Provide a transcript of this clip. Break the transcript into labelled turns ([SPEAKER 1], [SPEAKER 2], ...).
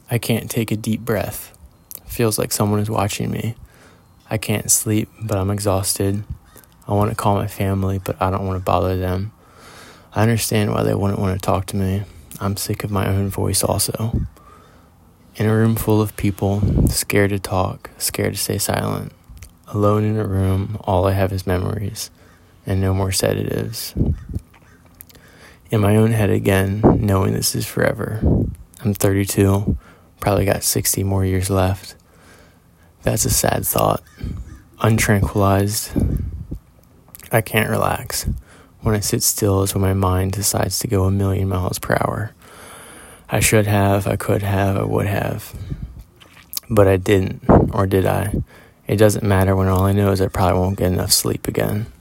[SPEAKER 1] I can't take a deep breath. Feels like someone is watching me. I can't sleep, but I'm exhausted. I want to call my family, but I don't want to bother them. I understand why they wouldn't want to talk to me. I'm sick of my own voice also. In a room full of people, scared to talk, scared to stay silent. Alone in a room, all I have is memories, and no more sedatives. In my own head again, knowing this is forever. I'm 32, probably got 60 more years left. That's a sad thought. Untranquilized. I can't relax. When I sit still is when my mind decides to go 1,000,000 miles per hour. I should have, I could have, I would have. But I didn't, or did I? It doesn't matter when all I know is I probably won't get enough sleep again.